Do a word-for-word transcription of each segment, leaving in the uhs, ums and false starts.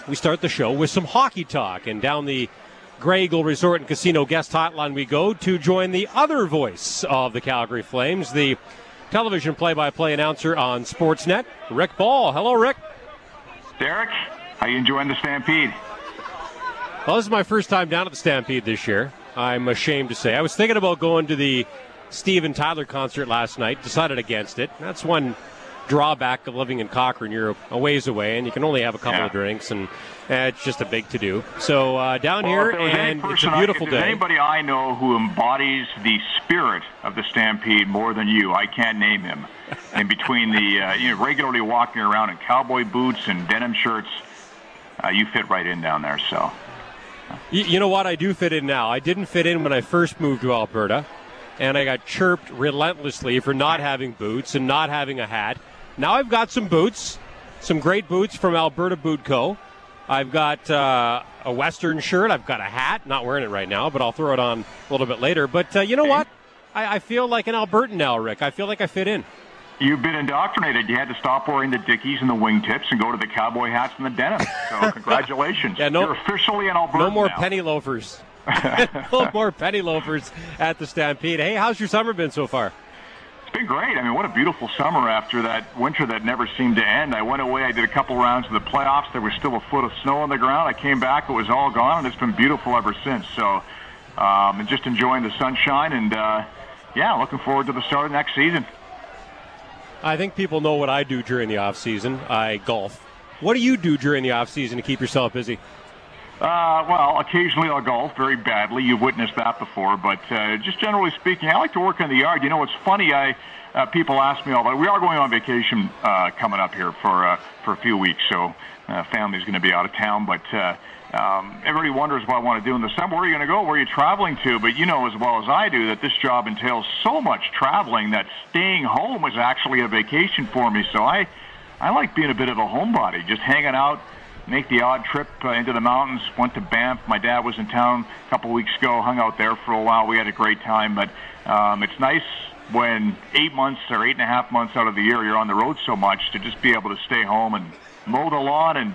We start the show with some hockey talk, and down the Grey Eagle Resort and Casino guest hotline we go to join the other voice of the Calgary Flames, the television play-by-play announcer on Sportsnet, Rick Ball. Hello, Rick. Derek, how you enjoying the Stampede? Well, this is my first time down at the Stampede this year, I'm ashamed to say. I was thinking about going to the Steven Tyler concert last night, decided against it. That's one drawback of living in Cochrane. You're a ways away, and you can only have a couple yeah. of drinks, and uh, it's just a big to-do. So uh, down well, here, and it's a beautiful I, if day. If anybody I know who embodies the spirit of the Stampede more than you, I can't name him. In between the, uh, you know, regularly walking around in cowboy boots and denim shirts, uh, you fit right in down there, so... You, you know what? I do fit in now. I didn't fit in when I first moved to Alberta, and I got chirped relentlessly for not having boots and not having a hat. Now I've got some boots, some great boots from Alberta Boot Co. I've got uh, a Western shirt. I've got a hat. Not wearing it right now, but I'll throw it on a little bit later. But uh, you know what? I, I feel like an Albertan now, Rick. I feel like I fit in. You've been indoctrinated. You had to stop wearing the Dickies and the wingtips and go to the cowboy hats and the denim. So congratulations. yeah, no, You're officially an Albertan No more now. penny loafers. no more penny loafers at the Stampede. Hey, how's your summer been so far? It's been great. I mean, what a beautiful summer after that winter that never seemed to end. I went away. I did a couple rounds of the playoffs. There was still a foot of snow on the ground. I came back. It was all gone, and it's been beautiful ever since. So um, and just enjoying the sunshine, and, uh, yeah, looking forward to the start of next season. I think people know what I do during the off season. I golf. What do you do during the off season to keep yourself busy? Uh, well, occasionally I'll golf very badly. You've witnessed that before. But uh, just generally speaking, I like to work in the yard. You know, it's funny. I uh, people ask me all about. We are going on vacation uh, coming up here for uh, for a few weeks. So uh, family's going to be out of town. But uh, um, everybody wonders what I want to do in the summer. Where are you going to go? Where are you traveling to? But you know as well as I do that this job entails so much traveling that staying home is actually a vacation for me. So I, I like being a bit of a homebody, just hanging out. Make the odd trip uh, into the mountains. Went to Banff. My dad was in town a couple of weeks ago. Hung out there for a while. We had a great time. But um, it's nice when eight months or eight and a half months out of the year you're on the road so much to just be able to stay home and mow the lawn and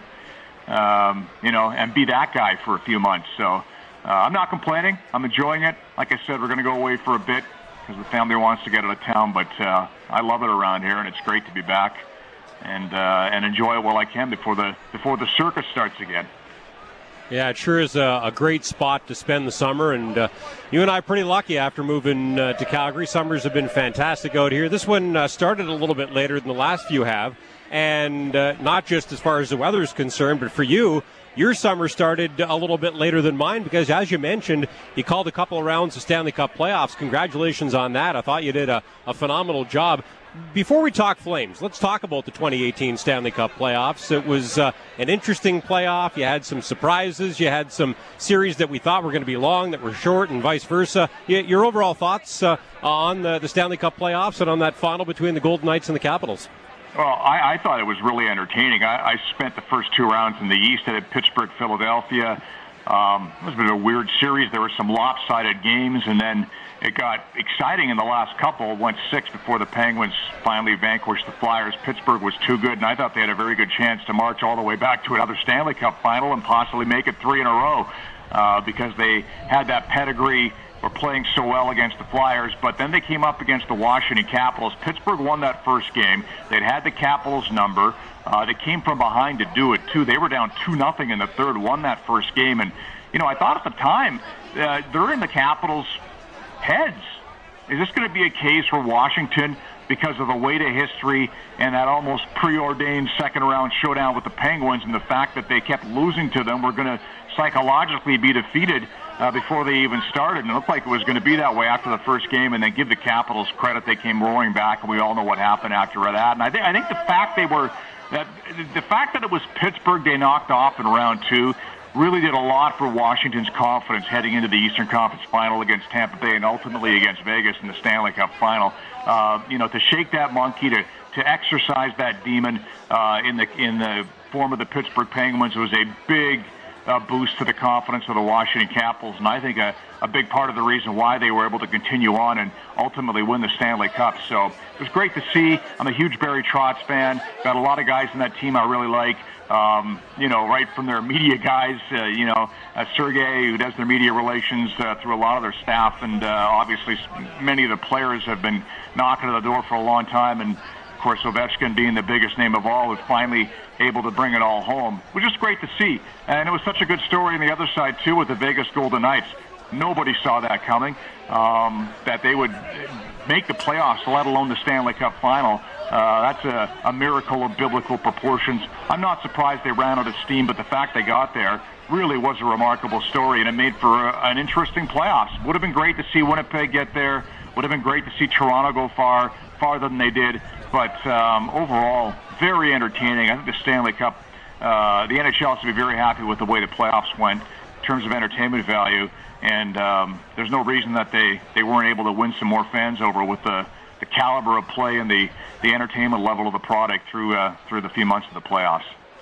um, you know and be that guy for a few months. So uh, I'm not complaining. I'm enjoying it. Like I said, we're going to go away for a bit because the family wants to get out of town. But uh, I love it around here, and it's great to be back. And uh, and enjoy it while I can before the before the circus starts again. Yeah, it sure is a, a great spot to spend the summer, and uh, you and I are pretty lucky after moving uh, to Calgary. Summers have been fantastic out here. This one uh, started a little bit later than the last few have, and uh, not just as far as the weather is concerned, but for you, your summer started a little bit later than mine because, as you mentioned, you called a couple of rounds of Stanley Cup playoffs. Congratulations on that. I thought you did a, a phenomenal job. Before we talk Flames, let's talk about the twenty eighteen Stanley Cup playoffs. It was uh, an interesting playoff. You had some surprises. You had some series that we thought were going to be long that were short and vice versa. Your overall thoughts uh, on the, the Stanley Cup playoffs and on that final between the Golden Knights and the Capitals? Well, I, I thought it was really entertaining. I, I spent the first two rounds in the East. I did Pittsburgh, Philadelphia. Um, it was a bit of a weird series. There were some lopsided games, and then it got exciting in the last couple. Went six before the Penguins finally vanquished the Flyers. Pittsburgh was too good, and I thought they had a very good chance to march all the way back to another Stanley Cup final and possibly make it three in a row uh, because they had that pedigree, were playing so well against the Flyers. But then they came up against the Washington Capitals. Pittsburgh won that first game. They'd had the Capitals' number. Uh, they came from behind to do it, too. They were down two nothing in the third, won that first game. And, you know, I thought at the time, uh, they're in the Capitals' heads. Is this going to be a case where Washington, because of the weight of history and that almost preordained second-round showdown with the Penguins and the fact that they kept losing to them, were going to psychologically be defeated uh, before they even started? And it looked like it was going to be that way after the first game, and then give the Capitals credit. They came roaring back, and we all know what happened after that. And I, th- I think the fact they were that the fact that it was Pittsburgh they knocked off in round two really did a lot for Washington's confidence heading into the Eastern Conference Final against Tampa Bay and ultimately against Vegas in the Stanley Cup Final. Uh, you know, to shake that monkey, to to exercise that demon uh, in the in the form of the Pittsburgh Penguins was a big uh, boost to the confidence of the Washington Capitals, and I think a, a big part of the reason why they were able to continue on and ultimately win the Stanley Cup. So it was great to see. I'm a huge Barry Trotz fan. Got a lot of guys in that team I really like. Um, you know, right from their media guys, uh, you know, uh, Sergei, who does their media relations uh, through a lot of their staff, and uh, obviously many of the players have been knocking at the door for a long time, and of course Ovechkin being the biggest name of all, was finally able to bring it all home, which is great to see. And it was such a good story on the other side, too, with the Vegas Golden Knights. Nobody saw that coming, um, that they would make the playoffs, let alone the Stanley Cup final. Uh, that's a, a miracle of biblical proportions. I'm not surprised they ran out of steam, but the fact they got there really was a remarkable story, and it made for a, an interesting playoffs. Would have been great to see Winnipeg get there. Would have been great to see Toronto go far, farther than they did. But um, overall, very entertaining. I think the Stanley Cup, uh, the N H L has to be very happy with the way the playoffs went in terms of entertainment value. And um, there's no reason that they, they weren't able to win some more fans over with the, the caliber of play and the, the entertainment level of the product through uh, through the few months of the playoffs.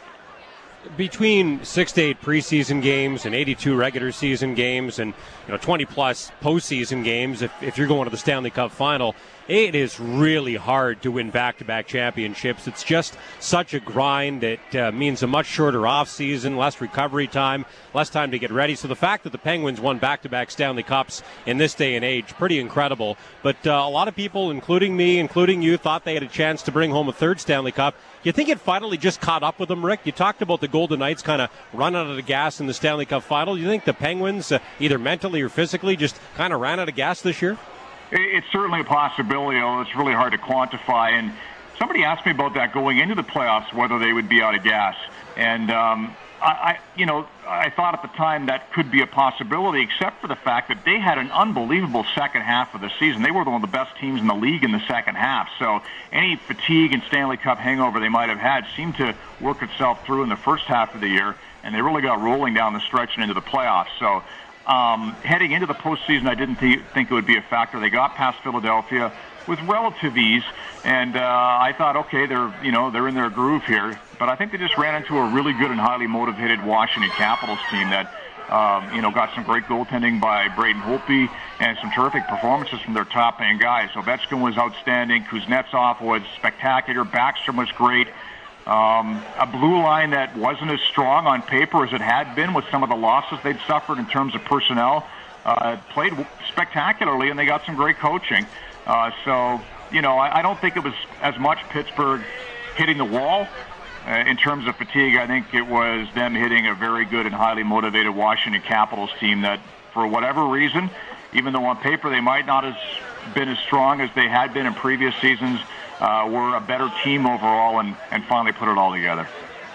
Between six to eight preseason games and eighty-two regular season games and you know twenty plus postseason games, if, if you're going to the Stanley Cup final, it is really hard to win back-to-back championships. It's just such a grind. It uh, means a much shorter off-season, less recovery time, less time to get ready. So the fact that the Penguins won back-to-back Stanley Cups in this day and age, pretty incredible. But uh, a lot of people, including me, including you, thought they had a chance to bring home a third Stanley Cup. You think it finally just caught up with them, Rick? You talked about the Golden Knights kind of run out of the gas in the Stanley Cup final. Do you think the Penguins, uh, either mentally or physically, just kind of ran out of gas this year? It's certainly a possibility, although it's really hard to quantify. And somebody asked me about that going into the playoffs, whether they would be out of gas. And, um, I, I, you know, I thought at the time that could be a possibility, except for the fact that they had an unbelievable second half of the season. They were one of the best teams in the league in the second half. So any fatigue and Stanley Cup hangover they might have had seemed to work itself through in the first half of the year, and they really got rolling down the stretch and into the playoffs. So Um, heading into the postseason, I didn't th- think it would be a factor. They got past Philadelphia with relative ease, and uh, I thought, okay, they're you know they're in their groove here. But I think they just ran into a really good and highly motivated Washington Capitals team that um, you know got some great goaltending by Braden Holtby and some terrific performances from their top end guys. So Ovechkin was outstanding. Kuznetsov was spectacular. Backstrom was great. Um, a blue line that wasn't as strong on paper as it had been with some of the losses they'd suffered in terms of personnel, uh, played spectacularly, and they got some great coaching. Uh, so, you know, I, I don't think it was as much Pittsburgh hitting the wall uh, in terms of fatigue. I think it was them hitting a very good and highly motivated Washington Capitals team that, for whatever reason, even though on paper they might not have been as strong as they had been in previous seasons, Uh, were a better team overall and, and finally put it all together.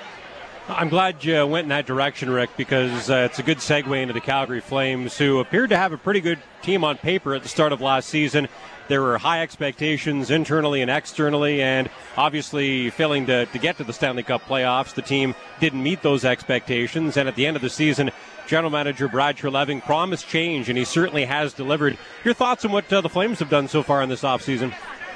I'm glad you went in that direction, Rick, because uh, it's a good segue into the Calgary Flames, who appeared to have a pretty good team on paper at the start of last season. There were high expectations internally and externally, and obviously failing to, to get to the Stanley Cup playoffs, the team didn't meet those expectations. And at the end of the season, General Manager Brad Treliving promised change, and he certainly has delivered. Your thoughts on what uh, the Flames have done so far in this offseason?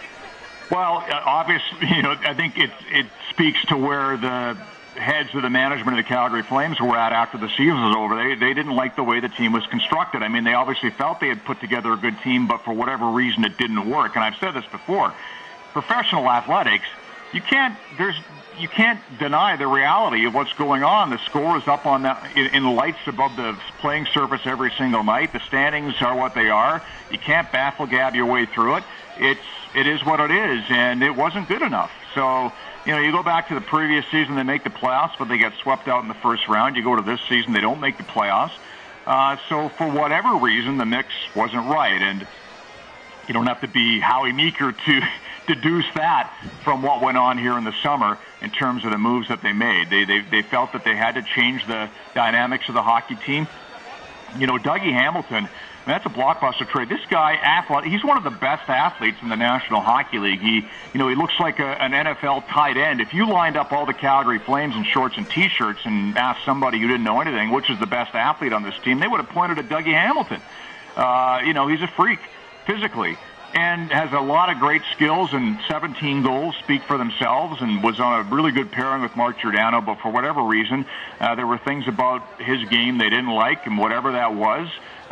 Well, obviously, you know, I think it it speaks to where the heads of the management of the Calgary Flames were at after the season was over. They they didn't like the way the team was constructed. I mean, they obviously felt they had put together a good team, but for whatever reason, it didn't work. And I've said this before: professional athletics, you can't there's you can't deny the reality of what's going on. The score is up on that in, in lights above the playing surface every single night. The standings are what they are. You can't baffle gab your way through it. It's it is what it is, and it wasn't good enough. So, you know, you go back to the previous season, they make the playoffs, but they get swept out in the first round. You go to this season, they don't make the playoffs. Uh, so for whatever reason, the mix wasn't right, and you don't have to be Howie Meeker to deduce that from what went on here in the summer in terms of the moves that they made. They they, they felt that they had to change the dynamics of the hockey team. You know, Dougie Hamilton, that's a blockbuster trade. This guy, athlete, he's one of the best athletes in the National Hockey League. He, you know, he looks like a, an N F L tight end. If you lined up all the Calgary Flames in shorts and T-shirts and asked somebody who didn't know anything, which is the best athlete on this team, they would have pointed at Dougie Hamilton. Uh, you know, he's a freak physically. and has a lot of great skills, and seventeen goals speak for themselves, and was on a really good pairing with Mark Giordano, but for whatever reason, uh, there were things about his game they didn't like, and whatever that was,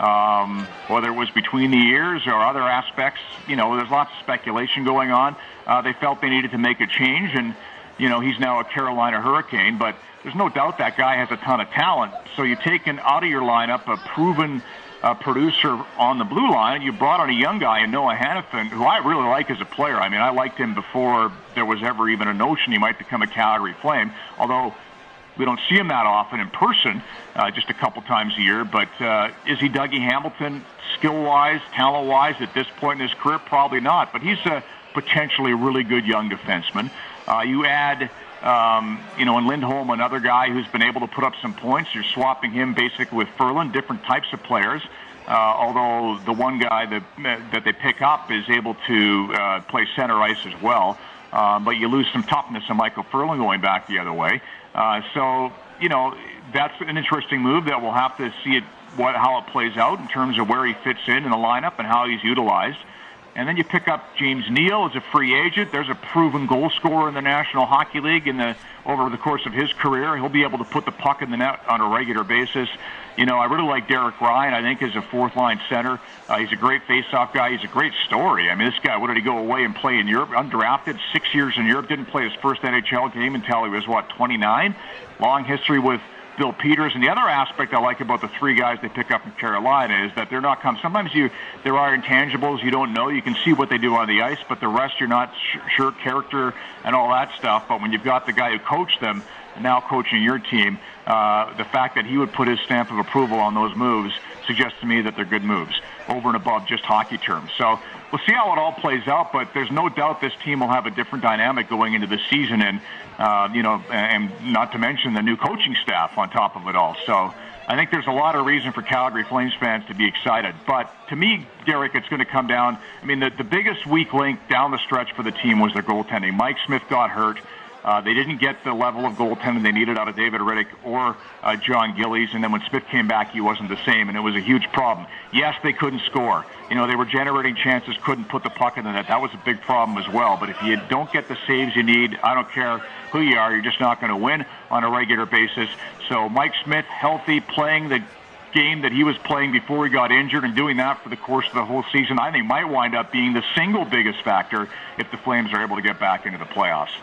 um, whether it was between the ears or other aspects, you know, there's lots of speculation going on. Uh, they felt they needed to make a change, and, you know, he's now a Carolina Hurricane, but there's no doubt that guy has a ton of talent. So you take an out of your lineup a proven uh, producer on the blue line, and you brought on a young guy in Noah Hannafin, who I really like as a player. I mean, I liked him before there was ever even a notion he might become a Calgary Flame, although we don't see him that often in person, uh, just a couple times a year. But uh, is he Dougie Hamilton skill-wise, talent-wise at this point in his career? Probably not, but he's a potentially really good young defenseman. Uh, you add... Um, you know, and Lindholm, another guy who's been able to put up some points. You're swapping him basically with Ferland, different types of players. Uh, although the one guy that that they pick up is able to uh, play center ice as well. Uh, but you lose some toughness in Michael Ferland going back the other way. Uh, so, you know, that's an interesting move that we'll have to see it, what how it plays out in terms of where he fits in in the lineup and how he's utilized. And then you pick up James Neal as a free agent. There's a proven goal scorer in the National Hockey League. In the over the course of his career, he'll be able to put the puck in the net on a regular basis. You know, I really like Derek Ryan, I think, as a fourth-line center. Uh, he's a great face-off guy. He's a great story. I mean, this guy, what did he go away and play in Europe? Undrafted, six years in Europe, didn't play his first N H L game until he was, what, twenty-nine? Long history with Bill Peters. And the other aspect I like about the three guys they pick up in Carolina is that they're not come. Sometimes you there are intangibles you don't know. You can see what they do on the ice, but the rest you're not sure, character and all that stuff. But when you've got the guy who coached them and now coaching your team, uh, the fact that he would put his stamp of approval on those moves suggests to me that they're good moves over and above just hockey terms. So we'll see how it all plays out, but there's no doubt this team will have a different dynamic going into the season, and uh, you know, and not to mention the new coaching staff on top of it all. So I think there's a lot of reason for Calgary Flames fans to be excited. But to me, Derek, it's going to come down. I mean, the, the biggest weak link down the stretch for the team was their goaltending. Mike Smith got hurt. Uh, they didn't get the level of goaltending they needed out of David Riddick or uh, John Gillies, and then when Smith came back, he wasn't the same, and it was a huge problem. Yes, they couldn't score. You know, they were generating chances, couldn't put the puck in the net. That was a big problem as well. But if you don't get the saves you need, I don't care who you are, you're just not going to win on a regular basis. So Mike Smith, healthy, playing the game that he was playing before he got injured and doing that for the course of the whole season, I think might wind up being the single biggest factor if the Flames are able to get back into the playoffs.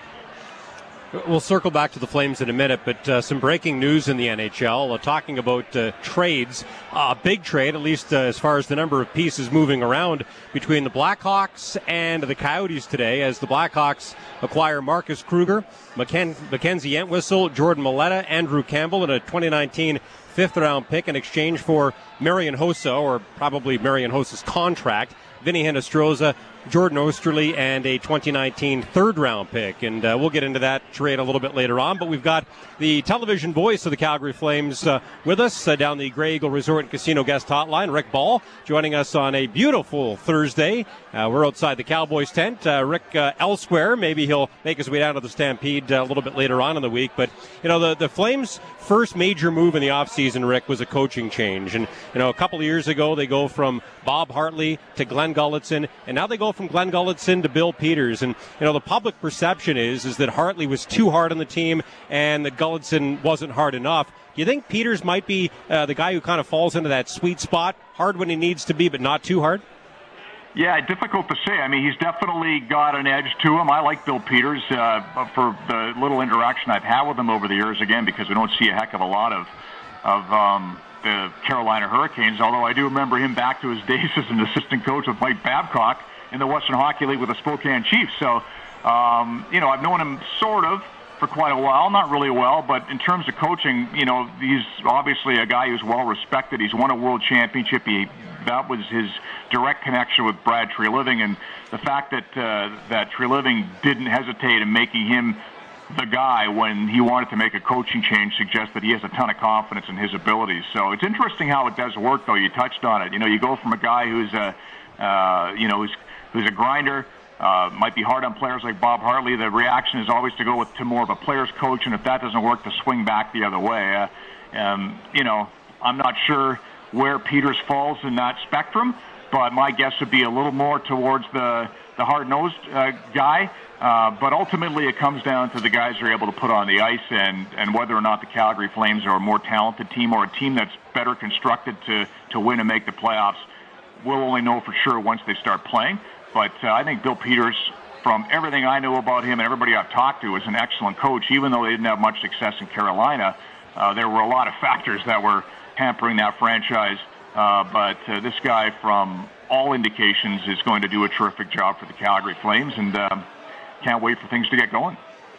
We'll circle back to the Flames in a minute, but uh, some breaking news in the N H L, uh, talking about uh, trades. A uh, big trade, at least uh, as far as the number of pieces moving around between the Blackhawks and the Coyotes today, as the Blackhawks acquire Marcus Kruger, Macken- Mackenzie Entwistle, Jordan Maleta, Andrew Campbell, and a twenty nineteen fifth-round pick in exchange for Marian Hossa, or probably Marian Hossa's contract, Vinny Hinostroza, Jordan Osterley, and a twenty nineteen third-round pick. And uh, we'll get into that trade a little bit later on. But we've got the television voice of the Calgary Flames uh, with us uh, down the Grey Eagle Resort and Casino guest hotline, Rick Ball, joining us on a beautiful Thursday. Uh, we're outside the Cowboys tent. Uh, Rick uh, elsewhere. Maybe he'll make his way down to the Stampede uh, a little bit later on in the week. But, you know, the, the Flames' first major move in the offseason, Rick, was a coaching change. And, you know, a couple of years ago, they go from Bob Hartley to Glenn Gulutzan, and now they go from Glenn Gulutzan to Bill Peters. And, you know, the public perception is, is that Hartley was too hard on the team and that Gulutzan wasn't hard enough. Do you think Peters might be uh, the guy who kind of falls into that sweet spot, hard when he needs to be, but not too hard? Yeah, difficult to say. I mean, he's definitely got an edge to him. I like Bill Peters uh, for the little interaction I've had with him over the years, again, because we don't see a heck of a lot of of um, the Carolina Hurricanes, although I do remember him back to his days as an assistant coach with Mike Babcock in the Western Hockey League with the Spokane Chiefs. So, um, you know, I've known him sort of for quite a while, not really well, but in terms of coaching, you know, he's obviously a guy who's well respected. He's won a world championship. He, that was his direct connection with Brad Treliving, and the fact that uh, that Treliving didn't hesitate in making him the guy when he wanted to make a coaching change suggests that he has a ton of confidence in his abilities. So it's interesting how it does work, though. You touched on it. You know, you go from a guy who's a, uh, you know, who's who's a grinder. Uh, might be hard on players like Bob Hartley. The reaction is always to go with to more of a player's coach, and if that doesn't work, to swing back the other way. Uh, um, you know, I'm not sure where Peters falls in that spectrum, but my guess would be a little more towards the, the hard-nosed uh, guy. Uh, but ultimately, it comes down to the guys who are able to put on the ice and, and whether or not the Calgary Flames are a more talented team or a team that's better constructed to, to win and make the playoffs. We'll only know for sure once they start playing. But uh, I think Bill Peters, from everything I know about him and everybody I've talked to, is an excellent coach. Even though they didn't have much success in Carolina, uh, there were a lot of factors that were hampering that franchise. Uh, but uh, this guy, from all indications, is going to do a terrific job for the Calgary Flames, and uh, can't wait for things to get going.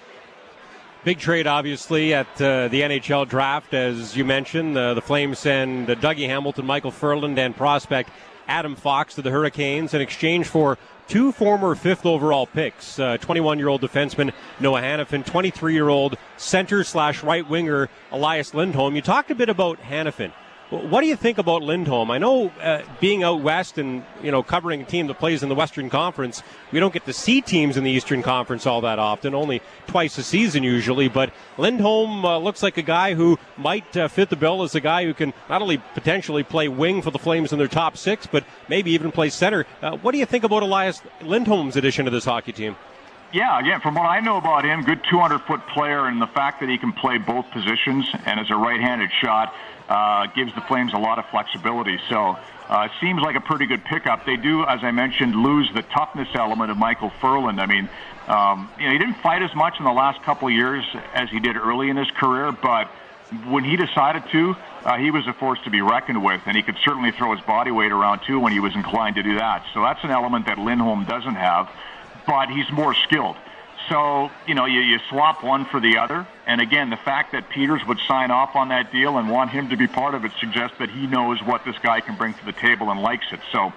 Big trade, obviously, at uh, the N H L draft, as you mentioned. Uh, the Flames send uh, Dougie Hamilton, Michael Furland, and prospect Adam Fox to the Hurricanes in exchange for two former fifth overall picks, uh, twenty-one-year-old defenseman Noah Hanifin, twenty-three-year-old center slash right winger Elias Lindholm. You talked a bit about Hanifin. What do you think about Lindholm? I know uh, being out west and, you know, covering a team that plays in the Western Conference, we don't get to see teams in the Eastern Conference all that often, only twice a season usually. But Lindholm uh, looks like a guy who might uh, fit the bill as a guy who can not only potentially play wing for the Flames in their top six, but maybe even play center. Uh, what do you think about Elias Lindholm's addition to this hockey team? Yeah, again, from what I know about him, good two hundred foot player, and the fact that he can play both positions and is a right-handed shot uh, gives the Flames a lot of flexibility. So uh, it seems like a pretty good pickup. They do, as I mentioned, lose the toughness element of Michael Furland. I mean, um, you know, he didn't fight as much in the last couple of years as he did early in his career, but when he decided to, uh, he was a force to be reckoned with, and he could certainly throw his body weight around, too, when he was inclined to do that. So that's an element that Lindholm doesn't have, but he's more skilled. So, you know, you, you swap one for the other. And again, the fact that Peters would sign off on that deal and want him to be part of it suggests that he knows what this guy can bring to the table and likes it. So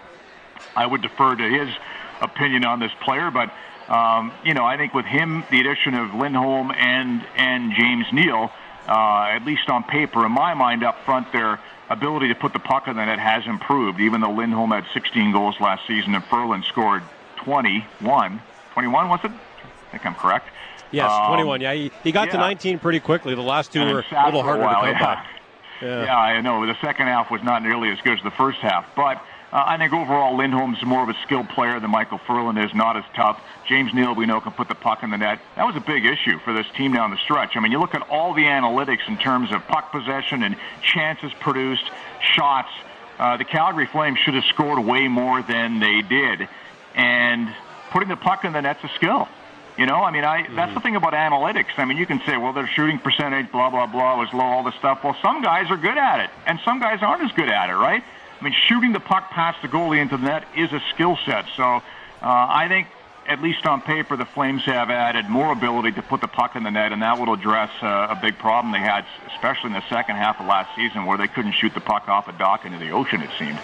I would defer to his opinion on this player. But, um, you know, I think with him, the addition of Lindholm and, and James Neal, uh, at least on paper, in my mind up front, their ability to put the puck in the net has improved, even though Lindholm had sixteen goals last season and Furland scored twenty-one. twenty-one, was it? I think I'm correct. Yes, um, twenty-one. Yeah, he, he got yeah. to nineteen pretty quickly. The last two were a little harder a while, to come yeah. by. Yeah. yeah, I know. The second half was not nearly as good as the first half. But uh, I think overall Lindholm's more of a skilled player than Michael Furland is, not as tough. James Neal, we know, can put the puck in the net. That was a big issue for this team down the stretch. I mean, you look at all the analytics in terms of puck possession and chances produced, shots. Uh, the Calgary Flames should have scored way more than they did. And putting the puck in the net's a skill. You know, I mean, I mm-hmm. that's the thing about analytics. I mean, you can say, well, their shooting percentage, blah, blah, blah, was low, all this stuff. Well, some guys are good at it, and some guys aren't as good at it, right? I mean, shooting the puck past the goalie into the net is a skill set. So uh, I think, at least on paper, the Flames have added more ability to put the puck in the net, and that will address uh, a big problem they had, especially in the second half of last season, where they couldn't shoot the puck off a dock into the ocean, it seemed.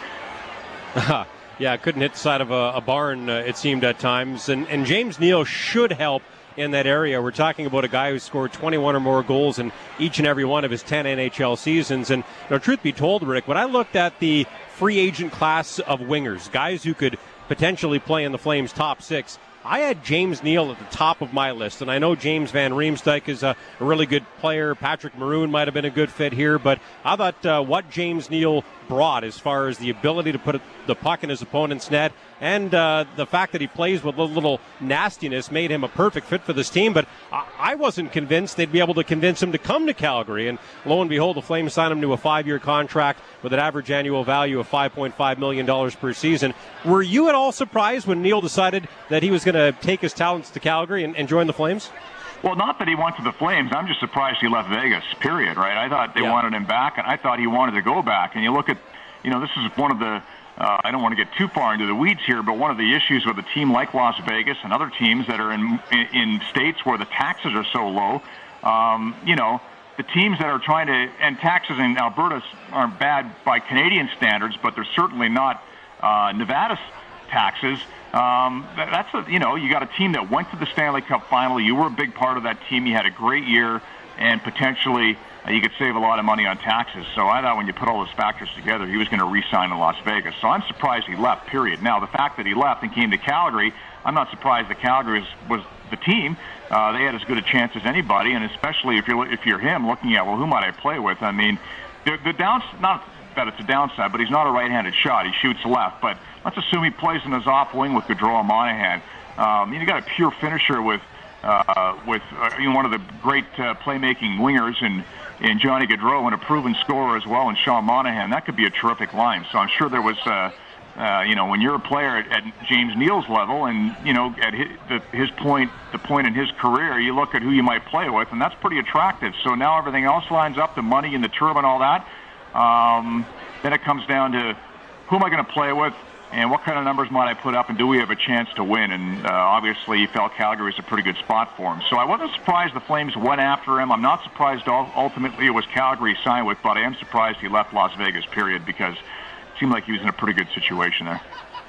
Yeah, couldn't hit the side of a, a barn, uh, it seemed at times. And, and James Neal should help in that area. We're talking about a guy who scored twenty-one or more goals in each and every one of his ten N H L seasons. And you know, truth be told, Rick, when I looked at the free agent class of wingers, guys who could potentially play in the Flames' top six, I had James Neal at the top of my list, and I know James Van Riemsdyk is a, a really good player. Patrick Maroon might have been a good fit here, but I thought uh, what James Neal brought as far as the ability to put the puck in his opponent's net and uh, the fact that he plays with a little nastiness made him a perfect fit for this team. But I wasn't convinced they'd be able to convince him to come to Calgary. And lo and behold, the Flames signed him to a five-year contract with an average annual value of five point five million dollars per season. Were you at all surprised when Neal decided that he was going to take his talents to Calgary and, and join the Flames? Well, not that he went to the Flames. I'm just surprised he left Vegas, period, right? I thought they yeah. wanted him back, and I thought he wanted to go back. And you look at, you know, this is one of the, uh, I don't want to get too far into the weeds here, but one of the issues with a team like Las Vegas and other teams that are in in, in states where the taxes are so low, um, you know, the teams that are trying to, and taxes in Alberta aren't bad by Canadian standards, but they're certainly not uh, Nevada's taxes. Um, that's a, you know, you got a team that went to the Stanley Cup final. You were a big part of that team. You had a great year, and potentially uh, you could save a lot of money on taxes. So I thought when you put all those factors together, he was going to re-sign in Las Vegas. So I'm surprised he left, period. Now, the fact that he left and came to Calgary, I'm not surprised that Calgary was, was the team. Uh, they had as good a chance as anybody, and especially if you're if you're him, looking at, well, who might I play with? I mean, the, the downs not bet it's a downside, but he's not a right-handed shot. He shoots left. But let's assume he plays in his off wing with Gaudreau and Monahan. Um, you got a pure finisher with uh, with uh, you know, one of the great uh, playmaking wingers in, in Johnny Gaudreau and a proven scorer as well in Sean Monahan. That could be a terrific line. So I'm sure there was, uh, uh, you know, when you're a player at, at James Neal's level and, you know, at his, the, his point, the point in his career, you look at who you might play with, and that's pretty attractive. So now everything else lines up, the money and the term and all that. Um, then it comes down to who am I going to play with? And what kind of numbers might I put up, and do we have a chance to win? And uh, obviously, he felt Calgary was a pretty good spot for him. So I wasn't surprised the Flames went after him. I'm not surprised ultimately it was Calgary he signed with, but I am surprised he left Las Vegas, period, because it seemed like he was in a pretty good situation there.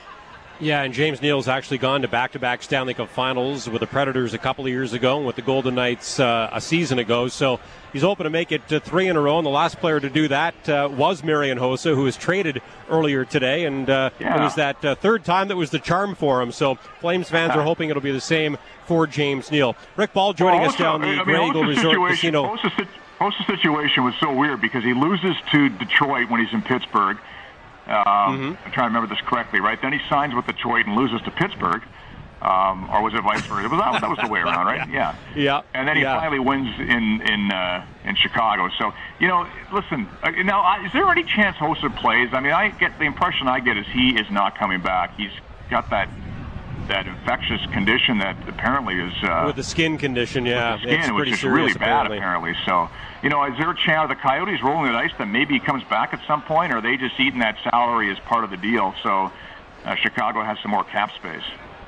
Yeah, and James Neal's actually gone to back-to-back Stanley Cup Finals with the Predators a couple of years ago and with the Golden Knights uh, a season ago. So he's hoping to make it to three in a row, and the last player to do that uh, was Marian Hossa, who was traded earlier today, and uh, yeah. it was that uh, third time that was the charm for him. So Flames fans are hoping it'll be the same for James Neal. Rick Ball joining well, us down the I mean, Grey Eagle Resort Casino. Hossa's, Hossa's situation was so weird because he loses to Detroit when he's in Pittsburgh. Um, mm-hmm. I'm trying to remember this correctly, right? Then he signs with Detroit and loses to Pittsburgh. Um, or was it vice versa? It was, that, that was the way around, right? yeah. yeah. Yeah. And then he yeah. finally wins in in uh, in Chicago. So, you know, listen, uh, now, uh, is there any chance Hossa plays? I mean, I get the impression I get is he is not coming back. He's got that that infectious condition that apparently is... Uh, with the skin condition, yeah. With the skin, it's which is serious, really bad, apparently. apparently. So, you know, is there a chance the Coyotes rolling the dice that maybe he comes back at some point, or are they just eating that salary as part of the deal so uh, Chicago has some more cap space?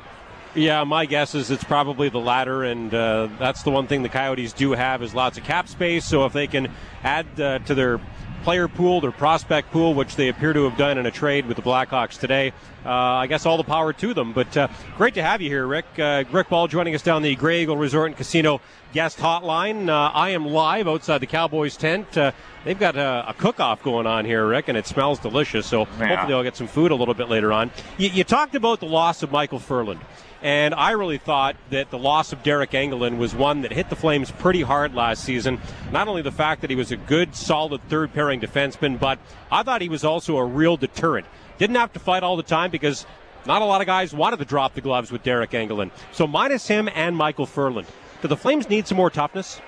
Yeah, my guess is it's probably the latter, and uh, that's the one thing the Coyotes do have is lots of cap space. So if they can add uh, to their player pool, their prospect pool, which they appear to have done in a trade with the Blackhawks today, uh, I guess all the power to them. But uh, great to have you here, Rick. Uh, Rick Ball joining us down the Grey Eagle Resort and Casino guest hotline. Uh, I am live outside the Cowboys tent. Uh, they've got a, a cook-off going on here, Rick, and it smells delicious. So yeah. hopefully I'll get some food a little bit later on. You, you talked about the loss of Michael Ferland. And I really thought that the loss of Derek Engelland was one that hit the Flames pretty hard last season. Not only the fact that he was a good, solid third-pairing defenseman, but I thought he was also a real deterrent. Didn't have to fight all the time because not a lot of guys wanted to drop the gloves with Derek Engelland. So minus him and Michael Ferland, do the Flames need some more toughness?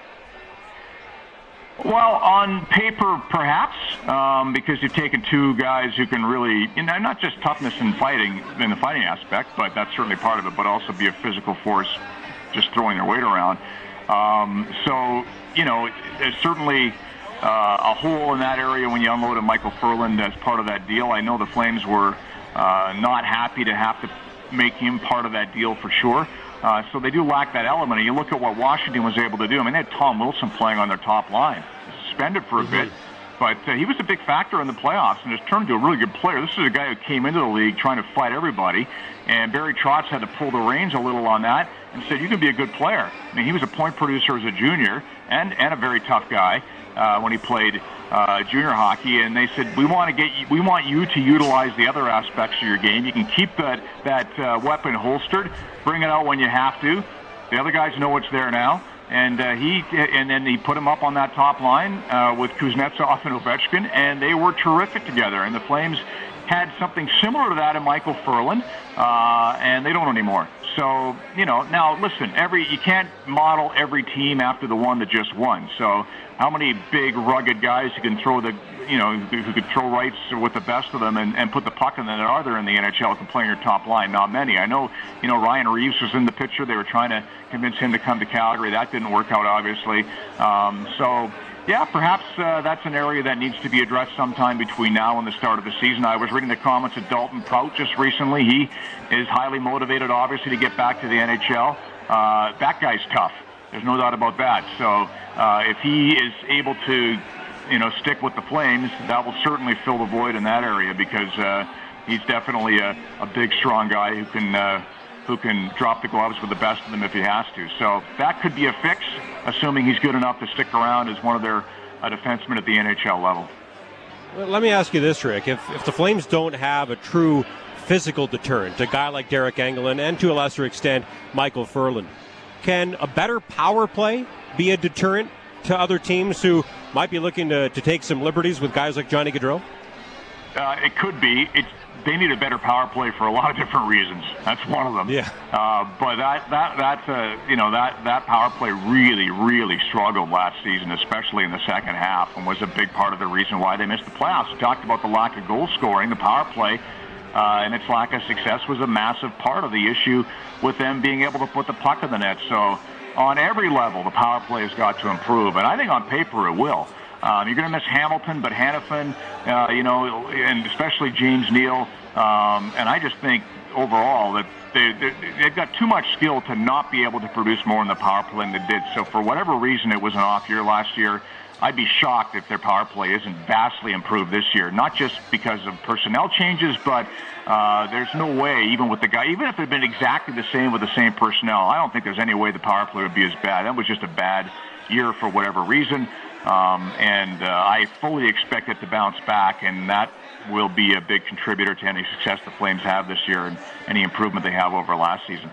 Well, on paper, perhaps, um, because you've taken two guys who can really, you know, not just toughness in fighting, in the fighting aspect, but that's certainly part of it, but also be a physical force just throwing their weight around. Um, so, you know, there's certainly uh, a hole in that area when you unloaded Michael Ferland as part of that deal. I know the Flames were uh, not happy to have to make him part of that deal for sure. Uh, so they do lack that element. And you look at what Washington was able to do. I mean, they had Tom Wilson playing on their top line, suspended for a mm-hmm. bit, but uh, he was a big factor in the playoffs and has turned into a really good player. This is a guy who came into the league trying to fight everybody, and Barry Trotz had to pull the reins a little on that and said, you can be a good player. I mean, he was a point producer as a junior and, and a very tough guy uh, when he played uh, junior hockey, and they said, we want to get you, we want you to utilize the other aspects of your game. You can keep that, that uh, weapon holstered, bring it out when you have to. The other guys know it's there now. And uh, he and then he put him up on that top line uh, with Kuznetsov and Ovechkin, and they were terrific together. And the Flames had something similar to that in Michael Ferland, uh, and they don't anymore. So, you know, now listen, every you can't model every team after the one that just won. So how many big, rugged guys who can throw the, you know, who could throw rights with the best of them and, and put the puck in the net are there in the N H L can play in your top line? Not many. I know, you know, Ryan Reeves was in the picture. They were trying to convince him to come to Calgary. That didn't work out, obviously. Um, so, yeah, perhaps uh, that's an area that needs to be addressed sometime between now and the start of the season. I was reading the comments of Dalton Prout just recently. He is highly motivated, obviously, to get back to the N H L. Uh, that guy's tough. There's no doubt about that. So uh, if he is able to, you know, stick with the Flames, that will certainly fill the void in that area because uh, he's definitely a, a big, strong guy who can uh, who can drop the gloves with the best of them if he has to. So that could be a fix, assuming he's good enough to stick around as one of their uh, defensemen at the N H L level. Well, let me ask you this, Rick. If, if the Flames don't have a true physical deterrent, a guy like Derek Engelland and to a lesser extent Michael Ferland, can a better power play be a deterrent to other teams who might be looking to, to take some liberties with guys like Johnny Gaudreau? Uh, it could be. It's, they need a better power play for a lot of different reasons. That's one of them. Yeah. Uh, but that that that's a you know that that power play really really struggled last season, especially in the second half, and was a big part of the reason why they missed the playoffs. We talked about the lack of goal scoring. The power play uh, and its lack of success was a massive part of the issue with them being able to put the puck in the net. So on every level, the power play has got to improve, and I think on paper it will. Um, you're going to miss Hamilton, but Hanifin, uh, you know, and especially James Neal. Um, and I just think overall that they, they, they've got too much skill to not be able to produce more in the power play than they did. So for whatever reason, it was an off year last year. I'd be shocked if their power play isn't vastly improved this year, not just because of personnel changes, but uh, there's no way, even with the guy, even if it had been exactly the same with the same personnel, I don't think there's any way the power play would be as bad. That was just a bad year for whatever reason. Um, and uh, I fully expect it to bounce back, and that will be a big contributor to any success the Flames have this year and any improvement they have over last season.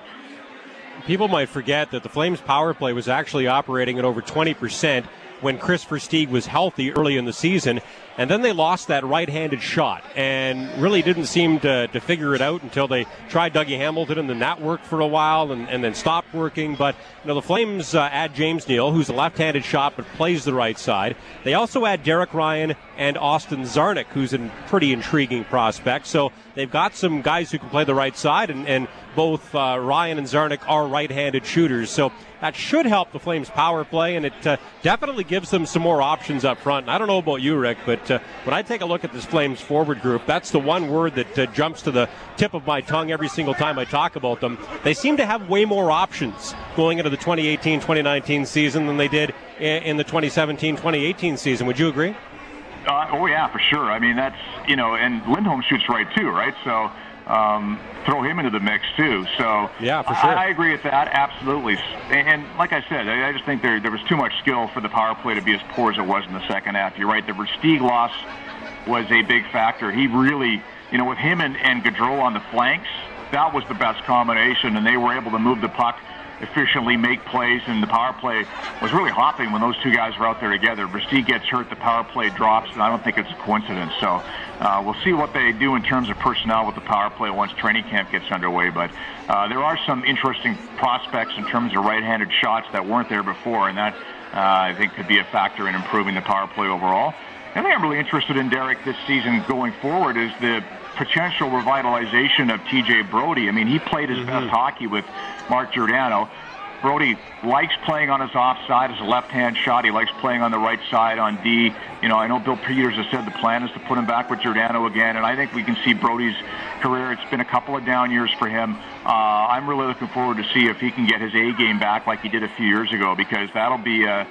People might forget that the Flames' power play was actually operating at over twenty percent when Chris Versteeg was healthy early in the season, and then they lost that right-handed shot and really didn't seem to, to figure it out until they tried Dougie Hamilton, and then that worked for a while and, and then stopped working. But you know, the Flames uh, add James Neal, who's a left-handed shot but plays the right side. They also add Derek Ryan and Austin Czarnik, who's a pretty intriguing prospect. So they've got some guys who can play the right side, and, and both uh, Ryan and Czarnik are right-handed shooters. So that should help the Flames' power play, and it uh, definitely gives them some more options up front. And I don't know about you, Rick, but uh, when I take a look at this Flames forward group, that's the one word that uh, jumps to the tip of my tongue every single time I talk about them. They seem to have way more options going into the twenty eighteen twenty nineteen season than they did in the twenty seventeen twenty eighteen season. Would you agree? Uh, oh, yeah, for sure. I mean, that's, you know, and Lindholm shoots right, too, right? So um, throw him into the mix, too. So yeah, for sure. I, I agree with that, absolutely. And, and like I said, I, I just think there there was too much skill for the power play to be as poor as it was in the second half. You're right, the Versteeg loss was a big factor. He really, you know, with him and, and Gaudreau on the flanks, that was the best combination, and they were able to move the puck efficiently, make plays, and the power play was really hopping when those two guys were out there together. Versteeg gets hurt, the power play drops, and I don't think it's a coincidence. So uh, we'll see what they do in terms of personnel with the power play once training camp gets underway. But uh, there are some interesting prospects in terms of right-handed shots that weren't there before, and that uh, I think could be a factor in improving the power play overall. And I think I'm really interested in Derek this season going forward is the potential revitalization of T J Brodie. I mean, he played his mm-hmm. best hockey with Mark Giordano. Brodie likes playing on his offside as a left-hand shot. He likes playing on the right side on D. You know, I know Bill Peters has said the plan is to put him back with Giordano again, and I think we can see Brodie's career. It's been a couple of down years for him. Uh, I'm really looking forward to see if he can get his A game back like he did a few years ago, because that'll be a,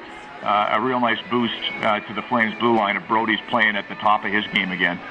a real nice boost uh, to the Flames blue line if Brodie's playing at the top of his game again.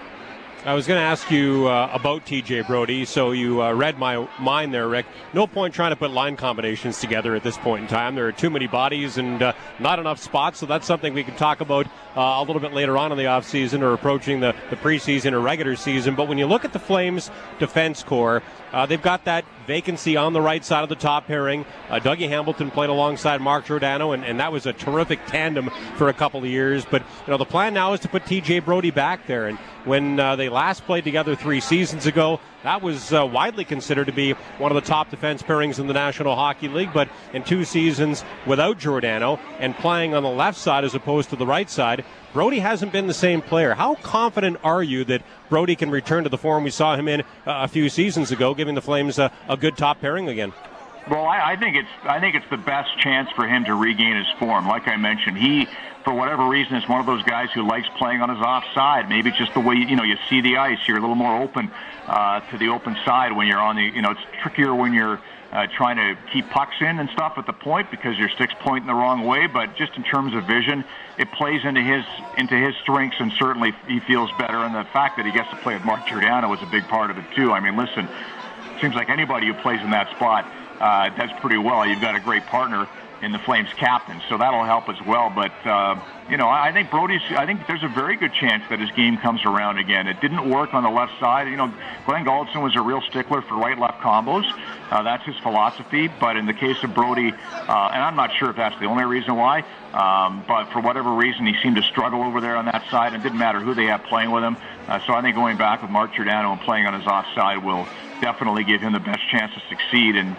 I was going to ask you uh, about T J Brodie, so you uh, read my mind there, Rick. No point trying to put line combinations together at this point in time. There are too many bodies and uh, not enough spots, so that's something we can talk about uh, a little bit later on in the offseason or approaching the, the preseason or regular season. But when you look at the Flames defense core, uh, they've got that vacancy on the right side of the top pairing. Uh, Dougie Hamilton played alongside Mark Giordano, and, and that was a terrific tandem for a couple of years. But you know, the plan now is to put T J Brodie back there. And when uh, they last played together three seasons ago, that was uh, widely considered to be one of the top defense pairings in the National Hockey League. But in two seasons without Giordano and playing on the left side as opposed to the right side, Brodie hasn't been the same player. How confident are you that Brodie can return to the form we saw him in uh, a few seasons ago, giving the Flames a, a good top pairing again? Well, I, I think it's I think it's the best chance for him to regain his form. Like I mentioned, he, for whatever reason, is one of those guys who likes playing on his offside. Maybe it's just the way, you know, you see the ice. You're a little more open uh, to the open side when you're on the, you know, it's trickier when you're uh, trying to keep pucks in and stuff at the point because your stick's pointing the wrong way. But just in terms of vision, it plays into his into his strengths, and certainly he feels better. And the fact that he gets to play with Mark Giordano is a big part of it, too. I mean, listen, it seems like anybody who plays in that spot Uh, does pretty well. You've got a great partner in the Flames captain, so that'll help as well. But uh, you know, I think Brody's. I think there's a very good chance that his game comes around again. It didn't work on the left side. You know, Glenn Galdson was a real stickler for right-left combos. Uh, that's his philosophy. But in the case of Brody, uh, and I'm not sure if that's the only reason why, um, but for whatever reason, he seemed to struggle over there on that side. It didn't matter who they had playing with him. Uh, so I think going back with Mark Giordano and playing on his offside will definitely give him the best chance to succeed. And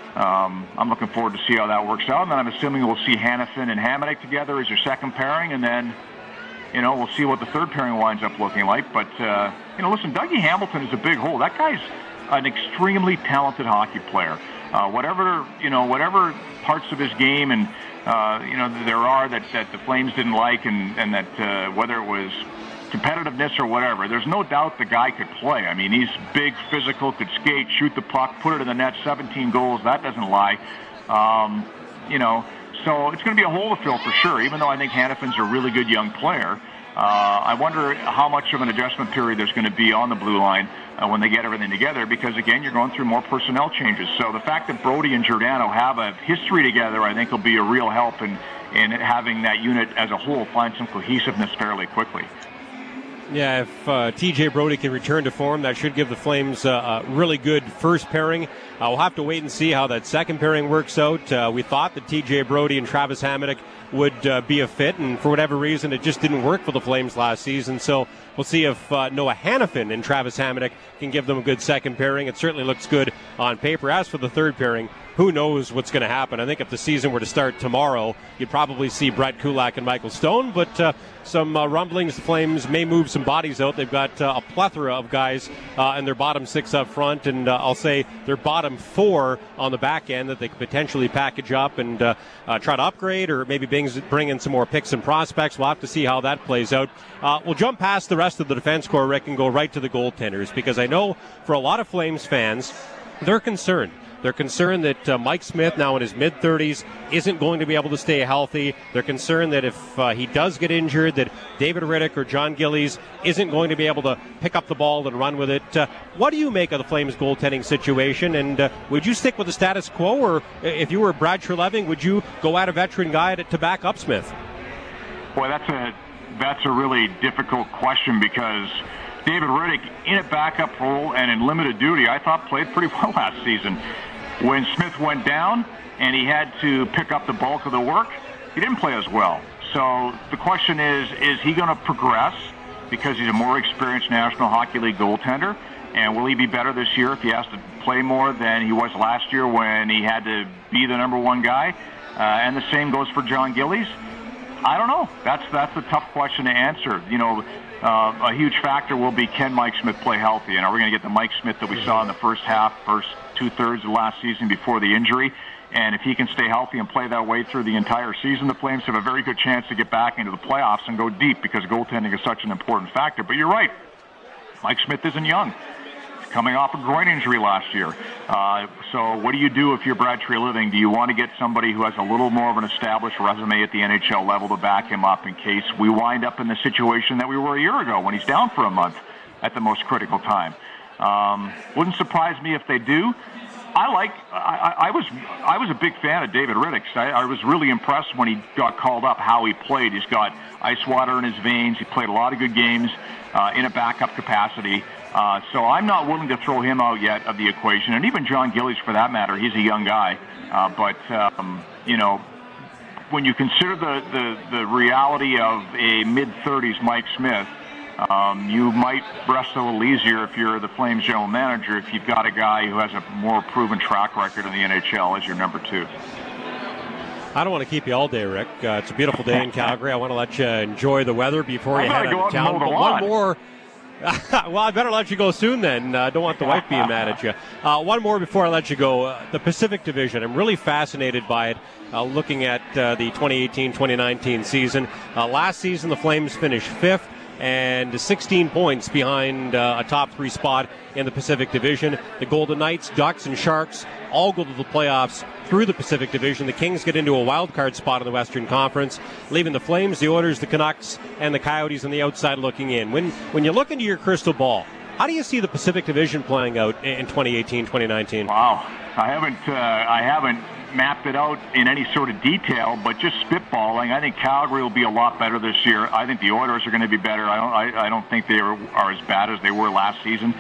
Um, I'm looking forward to see how that works out. And then I'm assuming we'll see Hanifin and Hamonic together as your second pairing. And then, you know, we'll see what the third pairing winds up looking like. But, uh, you know, listen, Dougie Hamilton is a big hole. That guy's an extremely talented hockey player. Uh, whatever, you know, whatever parts of his game and, uh, you know, there are that, that the Flames didn't like and, and that uh, whether it was competitiveness or whatever, there's no doubt the guy could play. I mean, he's big, physical, could skate, shoot the puck, put it in the net, seventeen goals. That doesn't lie. Um, you know, so it's going to be a hole to fill for sure, even though I think Hanifin's a really good young player. Uh, I wonder how much of an adjustment period there's going to be on the blue line uh, when they get everything together, because, again, you're going through more personnel changes. So the fact that Brody and Giordano have a history together, I think, will be a real help in, in having that unit as a whole find some cohesiveness fairly quickly. Yeah, if uh, T J Brody can return to form, that should give the Flames uh, a really good first pairing. Uh, we'll have to wait and see how that second pairing works out. Uh, we thought that T J Brody and Travis Hamonic would uh, be a fit, and for whatever reason, it just didn't work for the Flames last season. So we'll see if uh, Noah Hanifin and Travis Hamonic can give them a good second pairing. It certainly looks good on paper. As for the third pairing, who knows what's going to happen. I think if the season were to start tomorrow, you'd probably see Brett Kulak and Michael Stone, but uh, some uh, rumblings, the Flames may move some bodies out. They've got uh, a plethora of guys uh, in their bottom six up front, and uh, I'll say their bottom four on the back end that they could potentially package up and uh, uh, try to upgrade, or maybe bring, bring in some more picks and prospects. We'll have to see how that plays out. Uh, we'll jump past the rest of the defense corps, Rick, and go right to the goaltenders, because I know for a lot of Flames fans, they're concerned. They're concerned that uh, Mike Smith, now in his mid-thirties, isn't going to be able to stay healthy. They're concerned that if uh, he does get injured, that David Rittich or John Gillies isn't going to be able to pick up the ball and run with it. Uh, what do you make of the Flames' goaltending situation? And uh, would you stick with the status quo, or if you were Brad Treleving, would you go at a veteran guy to, to back up Smith? Boy, that's a that's a really difficult question, because David Rittich, in a backup role and in limited duty, I thought played pretty well last season. When Smith went down and he had to pick up the bulk of the work, he didn't play as well. So the question is, is he going to progress because he's a more experienced National Hockey League goaltender? And will he be better this year if he has to play more than he was last year when he had to be the number one guy? Uh, and the same goes for John Gillies. I don't know. That's that's a tough question to answer. You know, uh, a huge factor will be, can Mike Smith play healthy? And are we going to get the Mike Smith that we saw in the first half, first two-thirds of last season before the injury? And if he can stay healthy and play that way through the entire season, the Flames have a very good chance to get back into the playoffs and go deep, because goaltending is such an important factor. But you're right. Mike Smith isn't young. He's coming off a groin injury last year. Uh, so what do you do if you're Brad Treliving? Do you want to get somebody who has a little more of an established resume at the N H L level to back him up in case we wind up in the situation that we were a year ago when he's down for a month at the most critical time? Um, wouldn't surprise me if they do. I like. I, I was. I was a big fan of David Rittich. I, I was really impressed when he got called up how he played. He's got ice water in his veins. He played a lot of good games uh, in a backup capacity. Uh, so I'm not willing to throw him out yet of the equation. And even John Gillies, for that matter, he's a young guy. Uh, but um, you know, when you consider the, the the reality of a mid-thirties Mike Smith, Um, you might rest a little easier if you're the Flames general manager if you've got a guy who has a more proven track record in the N H L as your number two. I don't want to keep you all day, Rick. Uh, it's a beautiful day in Calgary. I want to let you enjoy the weather before I you head out of town. But one more. Well, I better let you go soon then. I uh, don't want the wife being mad at you. Uh, one more before I let you go. Uh, the Pacific Division. I'm really fascinated by it, uh, looking at uh, the twenty eighteen twenty nineteen season. Uh, last season, the Flames finished fifth and sixteen points behind uh, a top three spot in the Pacific Division. The Golden Knights, Ducks, and Sharks all go to the playoffs through the Pacific Division. The Kings get into a wild card spot in the Western Conference, leaving the Flames, the Oilers, the Canucks, and the Coyotes on the outside looking in. When when you look into your crystal ball, How do you see the Pacific Division playing out in twenty eighteen, twenty nineteen? Wow, I haven't uh, I haven't mapped it out in any sort of detail, but just spitballing, I think Calgary will be a lot better this year. I think the Oilers are going to be better. I don't I, I don't think they are, are as bad as they were last season.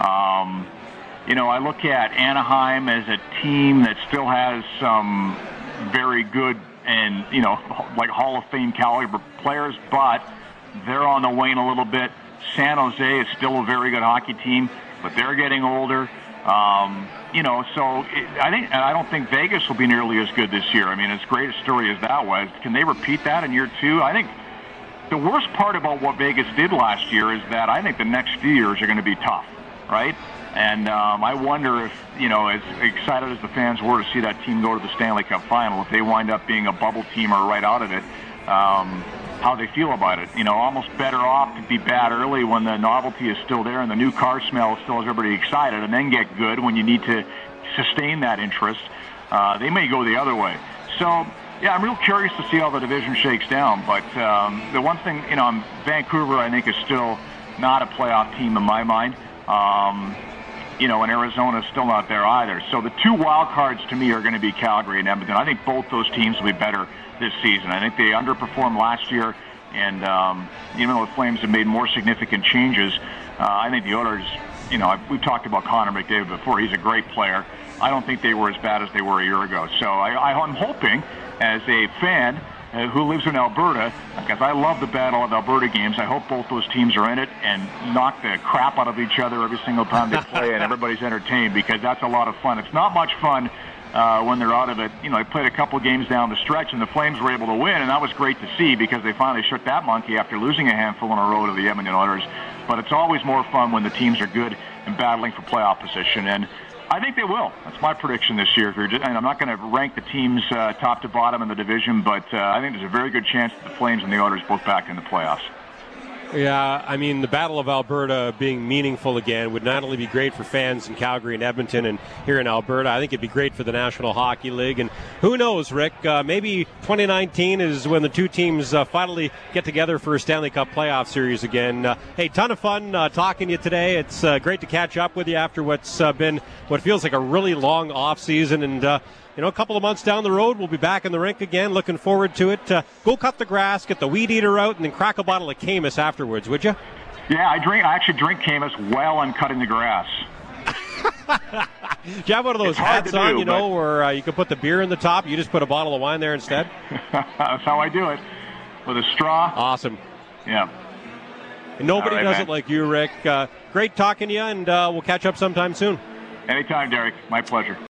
Um, you know, I look at Anaheim as a team that still has some very good and, you know, like Hall of Fame caliber players, but they're on the wane a little bit. San Jose is still a very good hockey team, but they're getting older. Um, you know, so it, I think, and I don't think Vegas will be nearly as good this year. I mean, as great a story as that was, can they repeat that in year two? I think the worst part about what Vegas did last year is that I think the next few years are going to be tough, right? And um, I wonder if, you know, as excited as the fans were to see that team go to the Stanley Cup final, if they wind up being a bubble team or right out of it, um, how they feel about it. You know, almost better off to be bad early when the novelty is still there and the new car smell still has everybody excited, and then get good when you need to sustain that interest. Uh, they may go the other way. So, yeah, I'm real curious to see how the division shakes down. But um, the one thing, you know, Vancouver, I think, is still not a playoff team in my mind. Um, you know, and Arizona's still not there either. So the two wild cards to me are going to be Calgary and Edmonton. I think both those teams will be better this season. I think they underperformed last year, and um, even though the Flames have made more significant changes, uh, I think the Oilers, you know, we've talked about Connor McDavid before. He's a great player. I don't think they were as bad as they were a year ago. So I, I, I'm hoping, as a fan uh, who lives in Alberta, because I love the Battle of Alberta games, I hope both those teams are in it and knock the crap out of each other every single time they play, and everybody's entertained, because that's a lot of fun. It's not much fun Uh, when they're out of it. You know, they played a couple games down the stretch, and the Flames were able to win, and that was great to see because they finally shook that monkey after losing a handful in a row to the Edmonton Oilers. But it's always more fun when the teams are good and battling for playoff position, and I think they will. That's my prediction this year. And I'm not going to rank the teams uh, top to bottom in the division, but uh, I think there's a very good chance that the Flames and the Oilers both back in the playoffs. Yeah, I mean, the Battle of Alberta being meaningful again would not only be great for fans in Calgary and Edmonton and here in Alberta, I think it'd be great for the National Hockey League. And who knows, Rick, uh, maybe twenty nineteen is when the two teams uh, finally get together for a Stanley Cup playoff series again. Uh, hey, ton of fun uh, talking to you today. It's uh, great to catch up with you after what's uh, been what feels like a really long off season. And, uh, you know, a couple of months down the road, we'll be back in the rink again. Looking forward to it. Uh, go cut the grass, get the weed eater out, and then crack a bottle of Camus afterwards, would you? Yeah, I drink. I actually drink Camus while I'm cutting the grass. Do you have one of those hats on, do, you know, where uh, you can put the beer in the top? You just put a bottle of wine there instead? That's how I do it, with a straw. Awesome. Yeah. And nobody right, does man. it like you, Rick. Uh, great talking to you, and uh, we'll catch up sometime soon. Anytime, Derek. My pleasure.